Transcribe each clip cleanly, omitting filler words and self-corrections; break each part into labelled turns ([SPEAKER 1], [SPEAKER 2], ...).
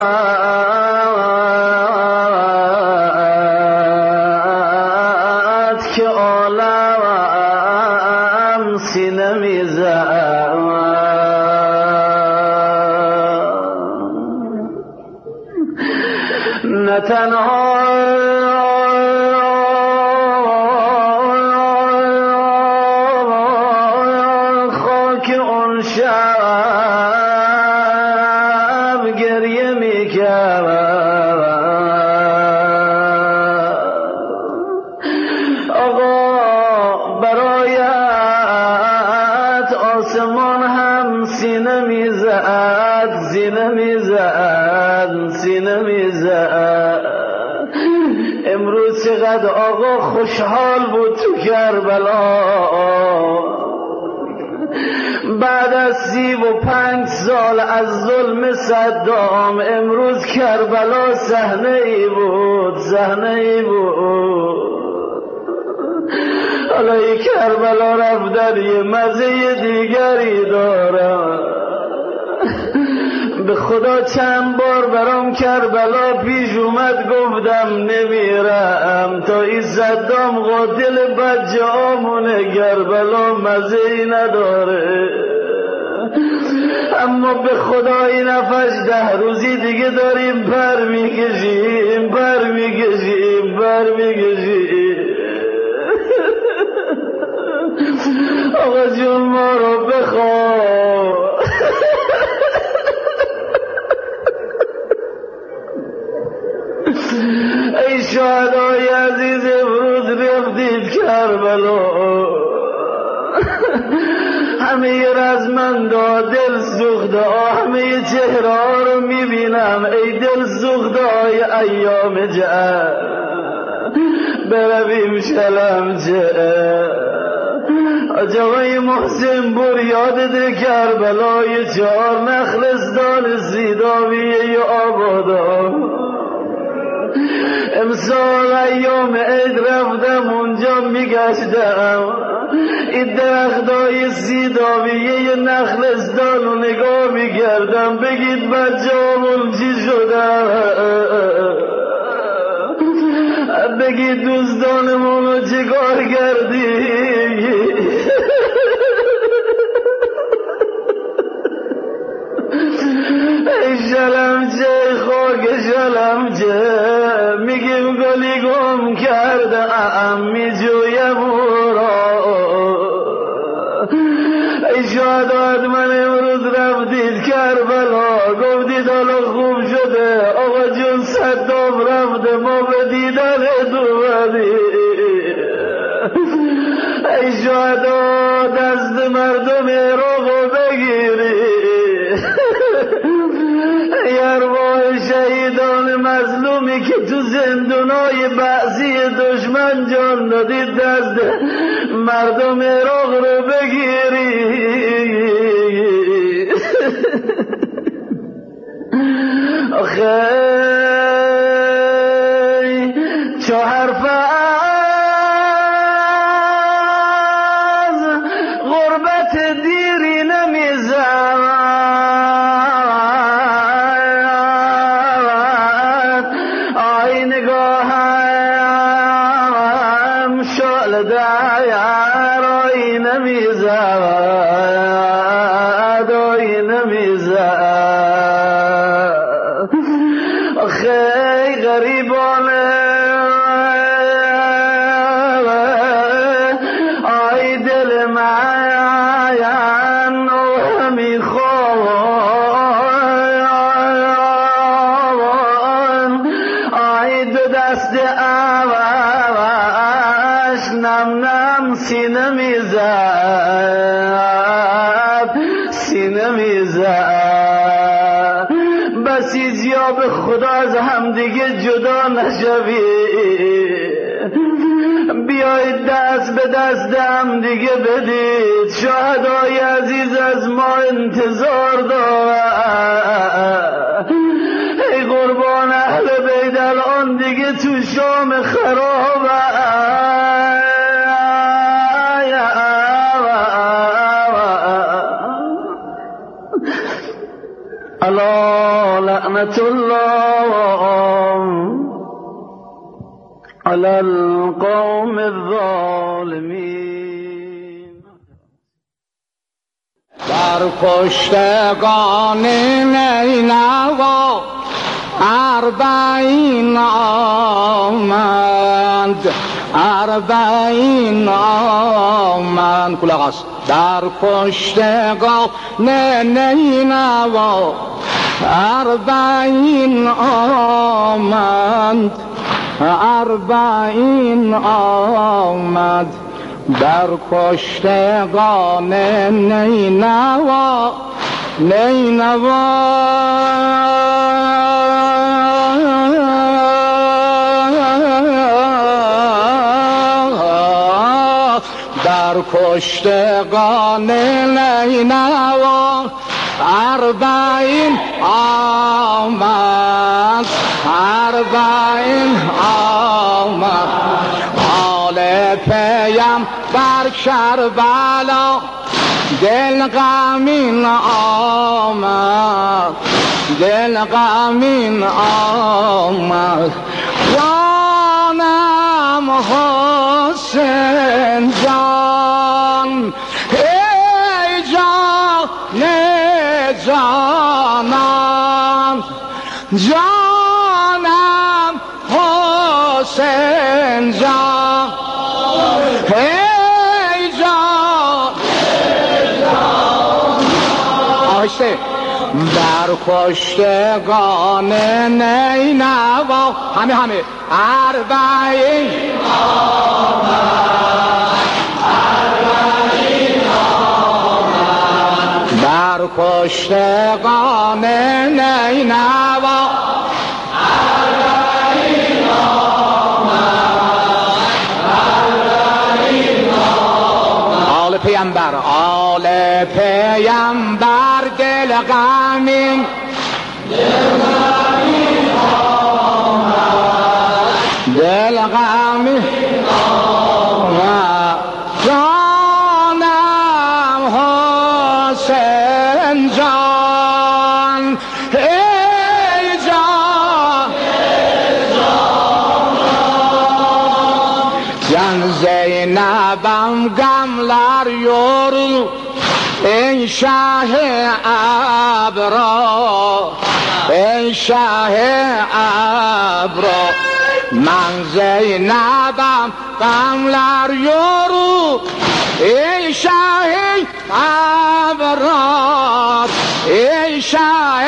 [SPEAKER 1] که عالم سینه میزد نه تنها خاک اون شب گریه میکرد آسمان هم سینه میزد سینه میزد امروز چقدر آقا خوشحال بود تو کربلا بعد از 35 سال از ظلم صدام امروز کربلا صحنه ای بود حالا ای کربلا رفتن یه مزه دیگری دارم به خدا چند بار برام کربلا پیش اومد گفتم نمیرم تا این صدام قاتل بچه آمونه کربلا مزه ای نداره اما به خدا این نفش 10 روزی دیگه داریم پر میکشیم آقا جون ما رو بخواه ای شهدای عزیز امروز رفتید کربلا همه رزمندا دل سوخته همه چهره ها رو میبینم ای دل سوخته های ایام جهر برویم شلمچه آقای محسن بر یادت کربلای 4 نخلستان سیداویه آبادا امسال ایام عید رفتم اونجا میگشتم این درختای سیداویه نخلستان رو نگاه میکردم بگید بچه همون چی شدن بگید دوستانمون رو چیکار کردی ای شلمچه خاک شلمچه میگیم گلی گم کردم میجویم او را ای شهدات من امروز رفتید کربلا گفتید حالا خوب شده آقا جون صدام رفته ما به دیدن دومدی ای شهدا دست مردم عراق بگیری ای ارواح شهیدان مظلومی که تو زندونای بعضی دشمن جان دادید دست مردم عراق رو بگیری آخه 4 از غربت دیری نمیزد آی نگاهم شعله در آی نمیزد آخه غریبانه آی دل من میخوان آی دو دست عوش نم نم سینه میزد بسیجیا به خدا از همدیگه جدا نشوی بیایید دست به دست هم دیگه بدید شهدای عزیز از ما انتظار دارد ای قربان اهل بیت الان دیگه تو شام خراب الا لعنت لعنت الله علی القوم الظالمین.
[SPEAKER 2] در کشتگان نینوا اربعین آمد، اربعین آمد. کلاغ است. در کشتگان نینوا اربعین آمد، اربعین آمد. در کشتگان نینوا در کشتگان نینوا اربعین آمد، اربعین آمد. آل پیم بر کربلا دل غمین آمد، دل غمین آمد. جانم حسین جان، ای جان جانم، جانم حسین جان، ای جان آهسته. در کشتگان نینوا همه اربعین آمد، اربعین آمد. در کشتگان نینوا اربعین آمد، اربعین آمد. آل پیامبر، آل پیامبر دل غمین، دل غمین آمد، دل غمین آمد. جانم حسین جان، ای جان جان. زینبم گملر یورو ای شه ابرا، ای شه ابرا. من زینبم غملر یورو ای شه ابرا، ای شه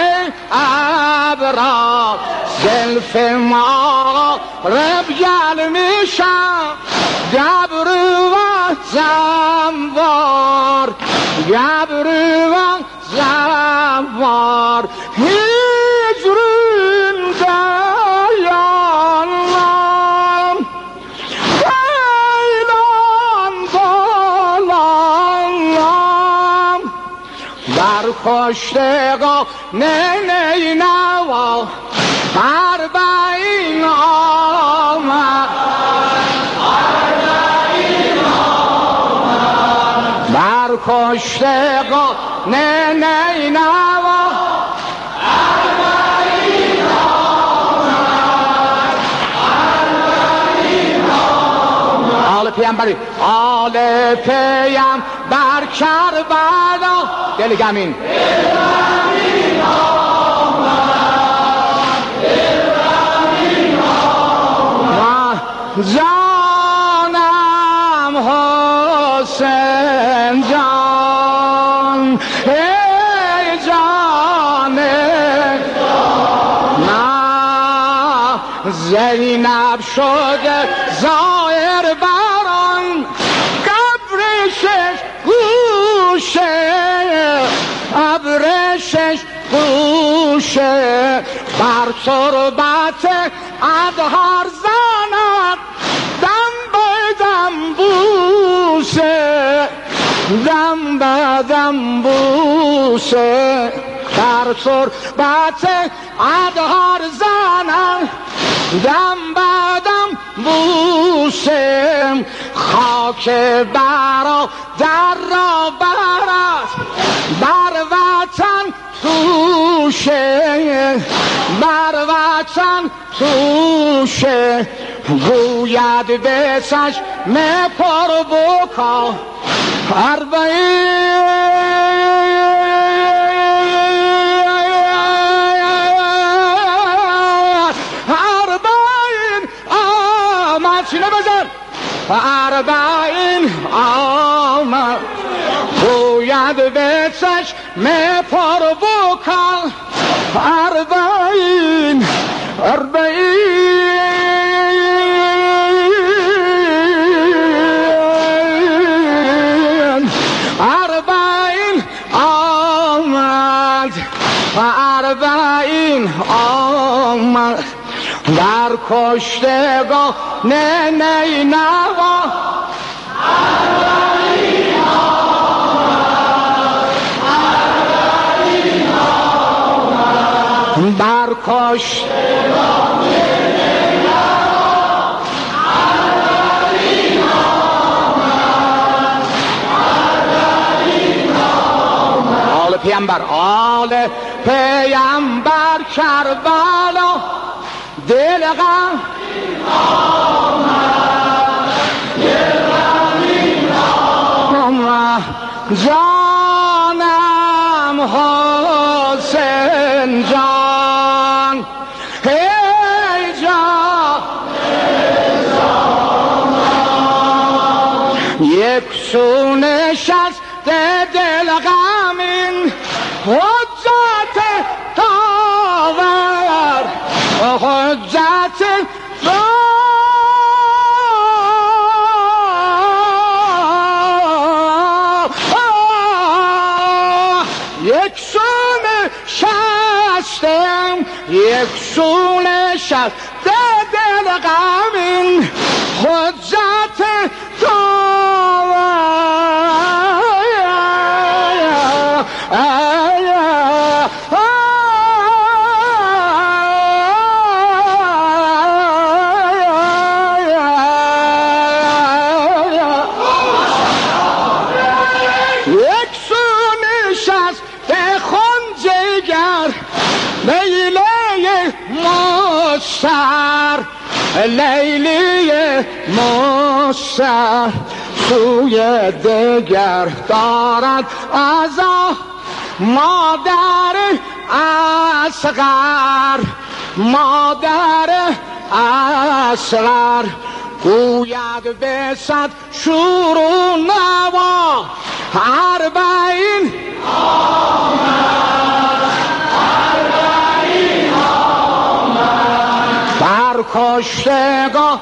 [SPEAKER 2] ابرا. زلف ما رب گل میشم گبرو و زنبار، گبرو و زنبار. هجرون دیانم دیلان دالانم. در کشتگان نینوا اربعین آمد، اربعین آمد. در کشتگان نینوا اربعین آمد، اربعین آمد. آل پیامبری، آل پیامبر کربلا دل غمین، دل غمین آمد، دل غمین آمد. جانم حسین جان، ای جان جان. زینب شده ظاهر بران قبرشش گوشه، قبرشش گوشه. بر تربت ادهار زند دم به دم بوسه، دم به دم بوسه. در تربت ادهار زند دم به دم بوسه. خاک برا در را برد بر وطن توشه، بر وطن توشه گوید به چشم پر بکا اربعین آمد گوید به چشم پر بکا اربعین آمد در کشتگاه نینوا بر کشتگاه آل پیامبر کربلا دل غم جانم حسین جان ای جان یک سو نشست دل غمین حجت داور حجت یک سو نشستم یک سو نشست دل غمین حجت لیلی مستر سوی دگر دارد از مادر اصغر گوید به صد شور و نوا اربعین بر کشتگاه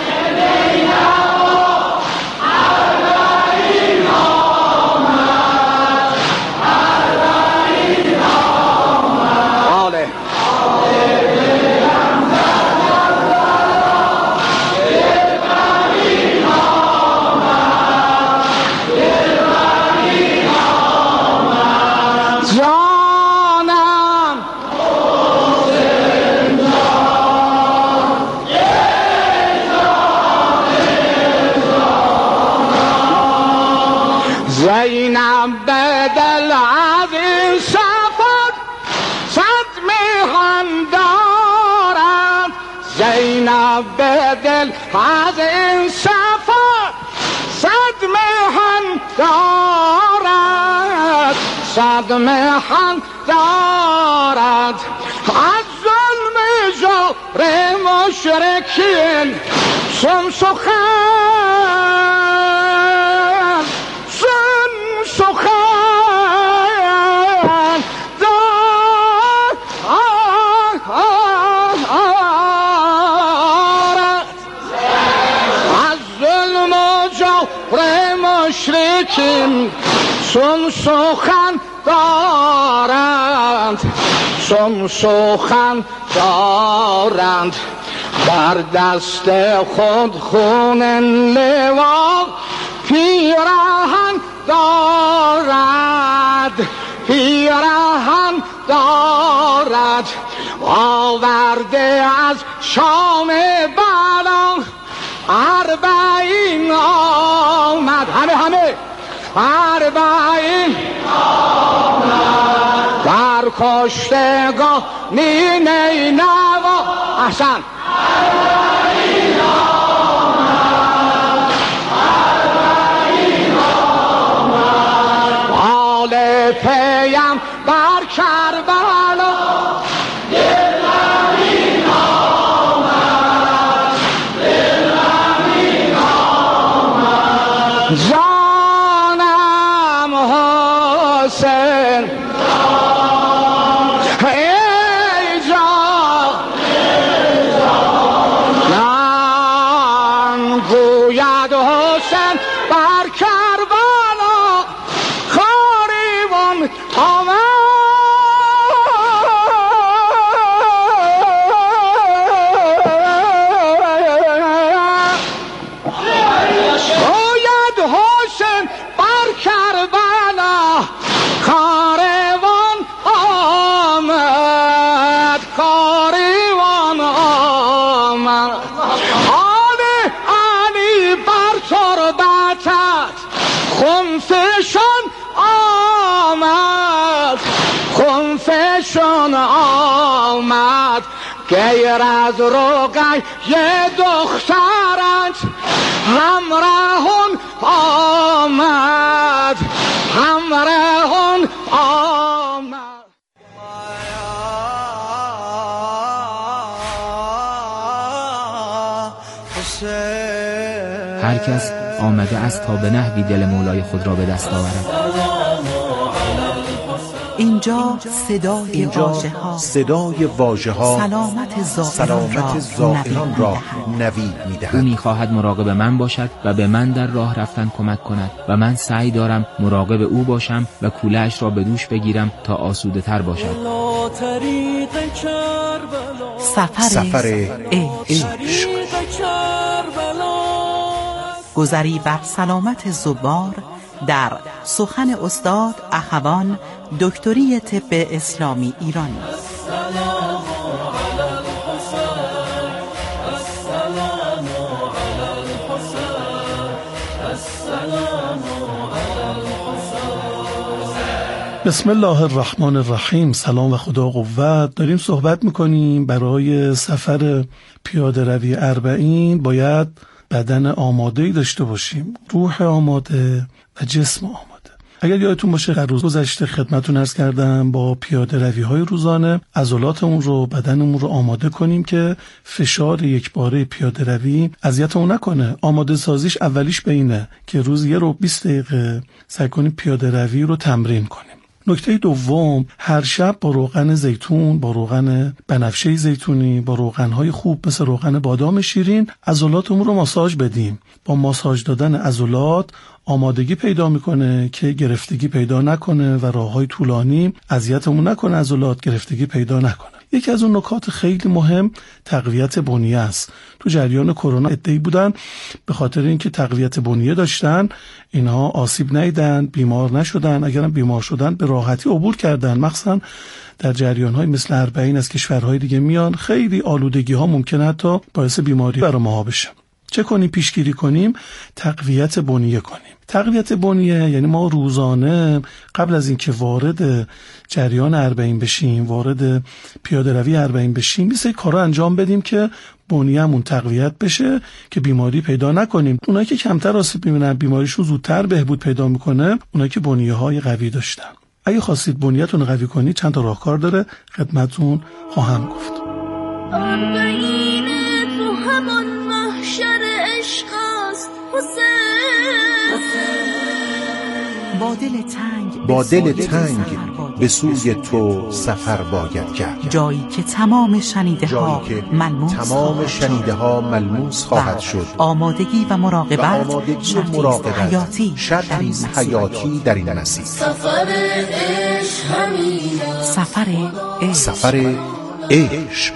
[SPEAKER 2] زینب به دل از این سفر صد میهن دارد زینب به دل از این سفر صد میهن دارد از ظلم جور مشرکین چون سخن دارد از ظلم و جور مشرکین چون سخن دارند در دست خود خون لوا پیراهن دارد آورده از شام بلا اربعین آمد همه اربعین آمد در کشتگاه نی نوا احسن آل پیم بر کربلا دلمین آمد دلمین آمد جانم حسین ای جانم گوید حسین بر کربلا کاریوان آمد گوید حسین بر کربلا کاروان آمد کاروان آمد علی بر تربتت خنفشان آمد خنفشان آمد غیر از روغی دخترت همراهون آمد همراهون آمد
[SPEAKER 3] هر کس آمده است تا به نحوی دل مولای خود را به دست آورد.
[SPEAKER 4] اینجا صدای واژه‌ها سلامت زائران را نوید می‌دهد.
[SPEAKER 3] او می‌خواهد مراقب من باشد و به من در راه رفتن کمک کند و من سعی دارم مراقب او باشم و کوله‌اش را به دوش بگیرم تا آسوده تر باشد.
[SPEAKER 4] سفر عشق.
[SPEAKER 5] گذری بر سلامت زوار در سخن استاد اخوان دکتری طب اسلامی ایران.
[SPEAKER 6] بسم الله الرحمن الرحیم. سلام و خدا قوت. داریم صحبت میکنیم برای سفر پیاده روی اربعین باید بدن آماده‌ای داشته باشیم، روح آماده و جسم آماده. اگر یادتون باشه در روز گذشته خدمتتون عرض کردم با پیاده روی‌های روزانه عضلاتمون رو بدنمون رو آماده کنیم که فشار یکباره پیاده روی اذیتمون نکنه. آماده سازیش اولیش به اینه که روز 1 رو 20 دقیقه سعی کنیم پیاده روی رو تمرین کنیم. نکته دوم، هر شب با روغن زیتون، با روغن بنفشه زیتونی، با روغن‌های خوب مثل روغن بادام شیرین عضلاتمون رو ماساژ بدیم. با ماساژ دادن عضلات آمادگی پیدا میکنه که گرفتگی پیدا نکنه و راههای طولانی اذیتمون نکنه، عضلات گرفتگی پیدا نکنه. یکی از اون نکات خیلی مهم تقویت بنیه است. تو جریان کرونا عده‌ای بودن به خاطر اینکه تقویت بنیه داشتن اینها آسیب ندیدن، بیمار نشدن، اگرم بیمار شدن به راحتی عبور کردن. مخصوصا در جریان‌های مثل اربعین از کشورهای دیگه میان، خیلی آلودگی‌ها ممکنه تا باعث بیماری برای ما بشه. چه کنیم؟ پیشگیری کنیم، تقویت بنیه کنیم. تقویت بنیه یعنی ما روزانه قبل از اینکه وارد جریان اربعین بشیم، وارد پیاده روی اربعین بشیم، مثل کارا انجام بدیم که بنیه‌مون تقویت بشه که بیماری پیدا نکنیم. اونایی که کمتر آسیب می‌بینن، بیماریشون زودتر بهبود پیدا میکنه، اونایی که بنیه‌های قوی داشتن. اگه خواستید بنیه‌تون رو قوی کنید چند تا راهکار داره خدمتتون خواهم گفت.
[SPEAKER 7] اربعین تو همان محشر عشق است
[SPEAKER 4] با دل تنگ به سوی تو سفر باید کرد.
[SPEAKER 5] جایی که تمام شنیده ها ملموس خواهد شد. آمادگی و مراقبت
[SPEAKER 4] شرطی حیاتی در این مسیر. سفر عشق.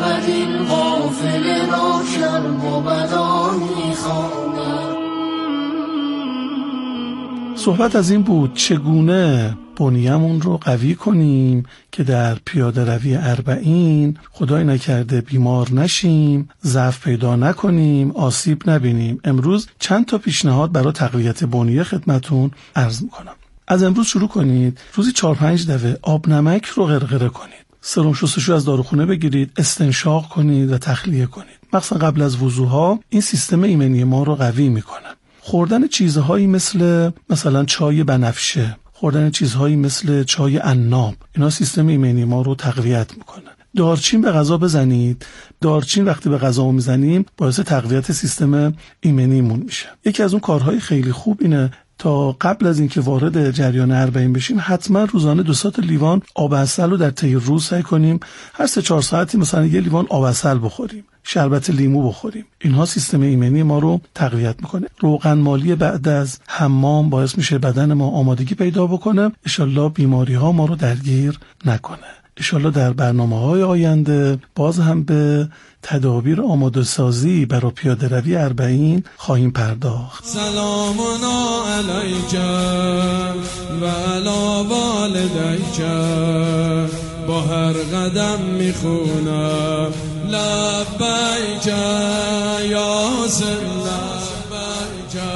[SPEAKER 6] صحبت از این بود چگونه بنیه‌مون رو قوی کنیم که در پیاده روی اربعین خدای نکرده بیمار نشیم، ضعف پیدا نکنیم، آسیب نبینیم. امروز چند تا پیشنهاد برای تقویت بنیه خدمتون عرض میکنم. از امروز شروع کنید روزی 4-5 دفعه آب نمک رو غرغره کنید. سرم شستشو از داروخونه بگیرید، استنشاق کنید و تخلیه کنید. مخصوصا قبل از وضوها این سیستم ایمنی ما رو قوی میکنه. خوردن چیزهایی مثلا چای بنفشه، خوردن چیزهایی مثل چای عناب، اینا سیستم ایمنی ما رو تقویت میکنه. دارچین به غذا بزنید. دارچین وقتی به غذا میزنیم باعث تقویت سیستم ایمنیمون میشه. یکی از اون کارهای خیلی خوب اینه تا قبل از اینکه وارد جریان 40 بشیم حتما روزانه 2 لیوان آب عسل رو در طی روز سعی کنیم هر 3-4 ساعتی مثلا 1 لیوان آب عسل بخوریم، شربت لیمو بخوریم. اینها سیستم ایمنی ما رو تقویت میکنه. روغن مالی بعد از حمام باعث میشه بدن ما آمادگی پیدا بکنه، ان شاءالله بیماری ها ما رو درگیر نکنه. انشالله در برنامه‌های آینده باز هم به تدابیر آماده سازی برای پیاده روی 40 خواهیم پرداخت.
[SPEAKER 8] سلام علیک و علی والدیک، با هر قدم میخونم لبیک یا لبیک.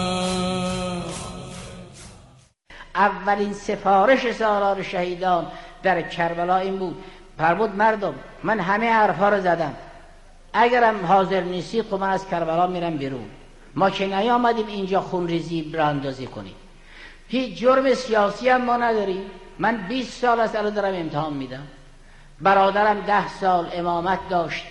[SPEAKER 9] اولین سفارش سالار شهیدان در کربلا این بود: فرمود مردم من همه حرفا رو زدم، اگرم حاضر نیستید خب من از کربلا میرم بیرون. ما که نیامدیم اینجا خونریزی براندازی کنیم، هیچ جرم سیاسی هم ما نداریم. من 20 سال از الان دارم امتحان میدم، برادرم 10 سال امامت داشت،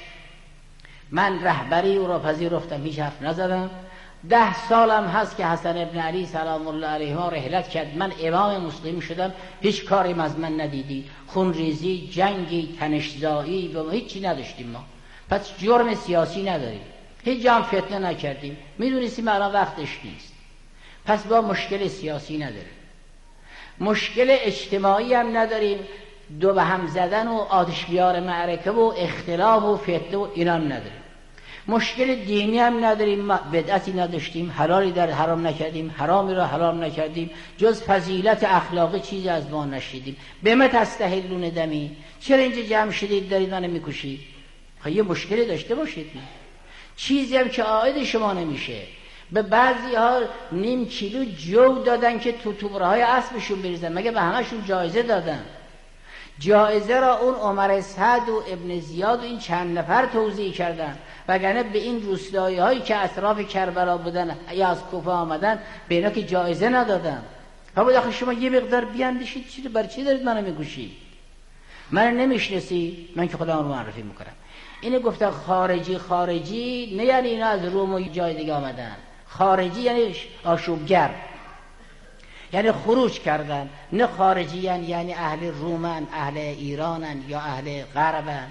[SPEAKER 9] من رهبری او را پذیرفتم، هیچ حرف نزدم. 10 سالم هست که حسن ابن علی سلام الله علیه ما رحلت کرد، من امام مسلم شدم، هیچ کاریم از من ندیدی. خونریزی، جنگی، تنش‌زایی و هیچی نداشتیم ما. پس جرم سیاسی نداریم، هیچ جا هم فتنه نکردیم، میدونستیم الان وقتش نیست. پس با مشکل سیاسی نداریم، مشکل اجتماعی هم نداریم، دو به هم زدن و آتش بیار معرکه و اختلاف و فتنه و اینا هم نداریم. مشکل دینی هم نداریم، بدعتی نداشتیم، حلالی در حرام نکردیم، حرامی را حرام نکردیم، جز فضیلت اخلاقی چیزی از ما نشیدیم. به ما تستحلون دمی، چرا اینجا جمع شدید دارید منو میکشید؟ یه مشکلی داشته باشید. نه چیزی هم که عائد شما نمیشه. به بعضی ها 0.5 کیلو جو دادن که تو توبرهای اسبشون بریزن، مگه به همشون جایزه دادن؟ جایزه را اون عمر سعد و ابن زیاد و این چند نفر توزیع کردن، وگرنه به این روستایی هایی که اطراف کربلا بودن یا از کوفه آمدن به اینا که جایزه ندادن. فرمود آخه شما یه مقدار بیاندیشید، برای چی دارید منو میکشید؟ من نمیشناسی؟ من که خودم رو معرفی میکنم. اینو گفتن خارجی نه یعنی اینا از روم و جای دیگه آمدن. خارجی یعنی آشوبگر، یعنی خروج کردن. نه خارجیان یعنی اهل رومن، اهل ایرانن یا اهل غربن.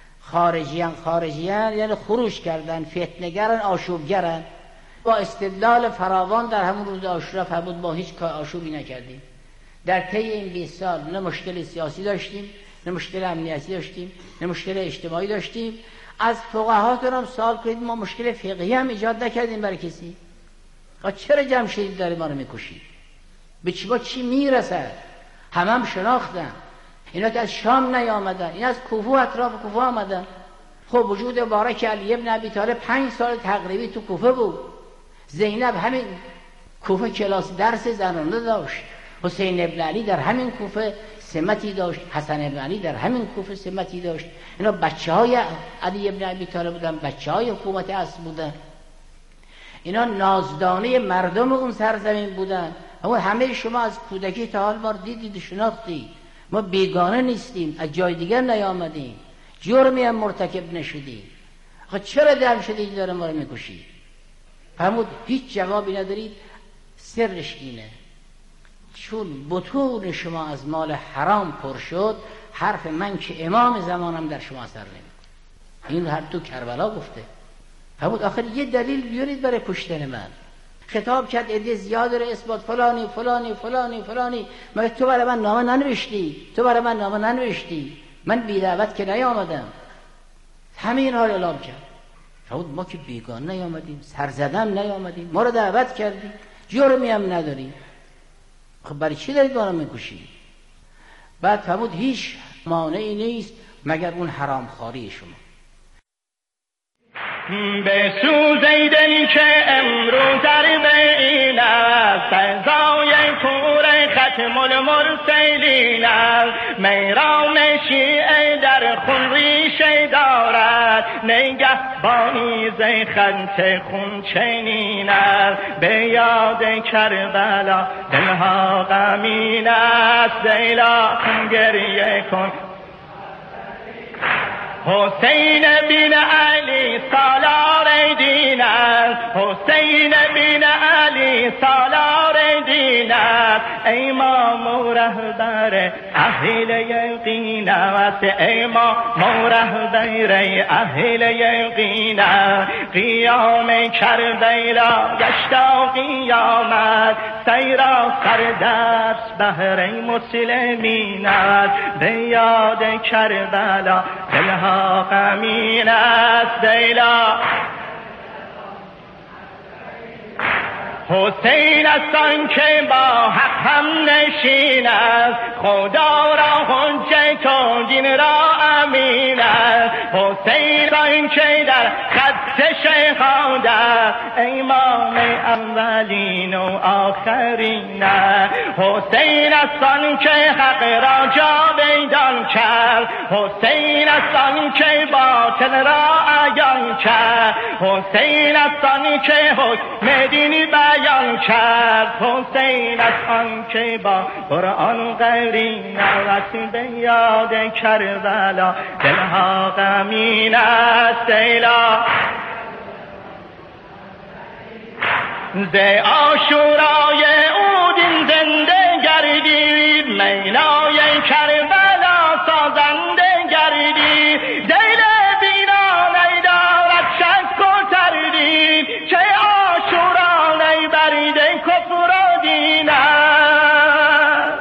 [SPEAKER 9] خارجیان یعنی خروج کردن، فتنه‌گرن، آشوبگرن. با استدلال فراوان در همون روز عاشورا فرمود ما هیچ کار آشوبی نکردیم. در طی این 20 سال نه مشکل سیاسی داشتیم، نه مشکل امنیتی داشتیم، نه مشکل اجتماعی داشتیم. از فقهاتون هم سوال کنید ما مشکل فقهی هم ایجاد نکردیم برای کسی. چرا جمع شدید دارید ما رو میکشید؟ به چی میرسد؟ هم شناختن. اینا که از شام نیامدن، اینا از کوفه اطراف کوفه آمدن. خب وجود مبارک علی ابن ابی طالب 5 سال تقریبی تو کوفه بود. زینب همین کوفه کلاس درس زنانه داشت. حسین ابن علی در همین کوفه سمتی داشت، حسن ابن علی در همین کوفه سمتی داشت. اینا بچهای علی ابن ابی طالب بودن، بچهای حکومت اصل بودن. اینا نازدانه مردم اون سرزمین بودن. اما همه شما از کودکی تا حال ما دیدید و شناختید. ما بیگانه نیستیم، از جای دیگر نیامدیم، جرمی هم مرتکب نشدیم. چرا دم شدید داره ما رو میکشید؟ فرمود هیچ جوابی ندارید. سرش اینه چون بطون شما از مال حرام پر شد، حرف من که امام زمانم در شما اثر نمیکنه. این هر تو کربلا گفته. فرمود آخر یه دلیل بیارید برای کشتن من. خطاب کرد عده زیاد رو اثبات فلانی. مگه تو برای من نامه ننوشتی؟ من بی دعوت که نیامدم. همین حال اعلام کرد. فرمود ما که بیگانه نیامدیم، سرزدن نیامدیم، ما رو دعوت کردیم، جرمی هم نداریم. خب برای چی دارید ما رو میکشید؟ بعد فرمود هیچ مانعی نیست مگر اون حرام خواری شما.
[SPEAKER 10] به سوزی دل که امروز در بین است، سزای کور خط ختم المرسلین است. میرام شیعه در خون ریشه دارد، نگهبانی ز خط خون چنین است. به یاد کربلا دلها غمین است، لیلا گریه کن. حسین بن علی سالار دین است، حسین بن علی سالار دین است. امام و رهبر اهل یقین است، امام و رهبر اهل یقین است. قیام کربلا گشتا قیامت، سیرا سردرس بهر مسلمین است. به یاد کربلا دلها غمین است، لیلا حسین است آن که با حق هم نشین است، خدا را حجت و دین را امین است. حسین آن که در خط شهادت است، امام اولین و آخرین است. حسین است آن که حق را جاویدان کرد، حسین است آن که باطل را عیان کرد. حسین است آن که حکم دینی بیان کرد، حسین است آن که با قرآن قرین است. به یاد کربلا دلها غمین است، لیلا ز آشورای او دین زنده گردید، مینای کربلا سازنده گردید. دل بینا ندارد شک و تردید، که آشورا نبرد کفر و دین است.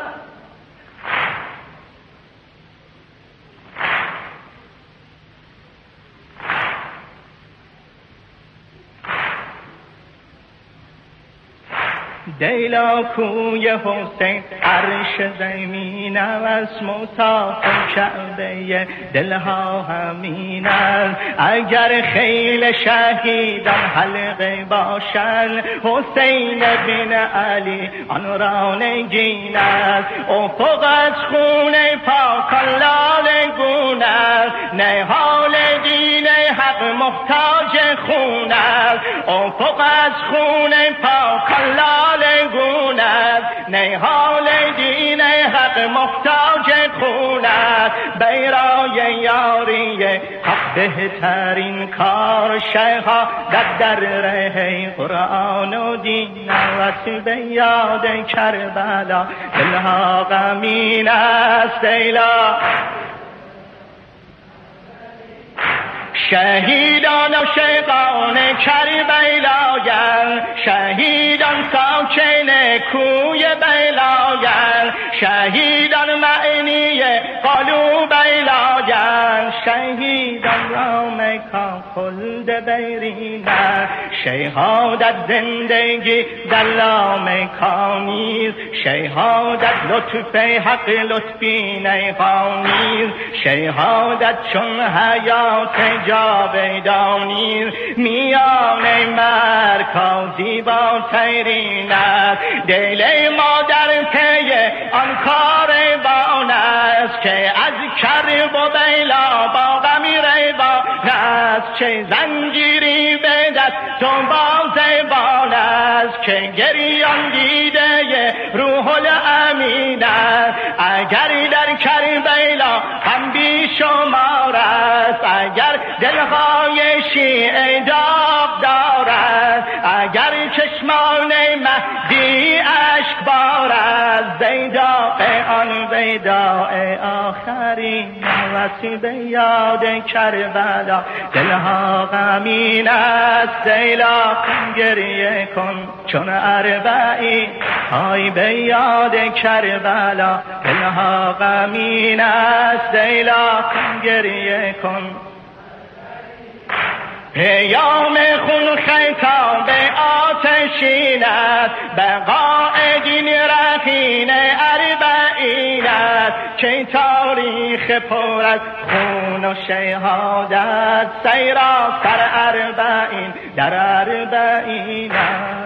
[SPEAKER 10] دیلا کوی حسین عرش زمین است، مسافر کعبه دلها همین است. اگر خیل شهیدان حلقه باشند، حسین بن علی آن را نگین است. افق از خون پاکان لاله گون است، نهال دین حق محتاج خون است. افق از خون پاکان لاله گون است، نهال دین حق محتاج خون است. بیرای یاری حق بهترین کار، شهادت در ره قرآن و دین است. به یاد کربلا دلها غمین است، لیلا شهیدان و شیقان کربلاین، شهیدان ساکن کوی بلاین، شهیدان معنی قالو بلاین، شهیدان را مکان خلد بیرینن. شهادت زندگی در لامکانیز، شهادت لطف حق لطفی نیقانیز، شهادت چون حیات جاویدانیز. میان مرکازی با تیرین است، دل ما در پی آن کاروان است. که از کرب و بیلا با غمی ریوان است، چه زنجیری به دست و بازبان است. که گریان دیده روح الامین است، اگر در کربلا هم بی شمار است. اگر دلهای شیعه داغ دارد، اگر چشمان مهدی اشک بارد. زیداء آن ویداء آخرین است، به یاد کربلا دلها غمین است. لیلا گریه کن چون اربعین، های به یاد کربلا دلها غمین است. لیلا گریه کن. پیام خون خطاب آتشین است، بقاء دین رهین اربعین است. که تاریخ پر از خون و شهادت، سیرا سر اربعین در اربعین است.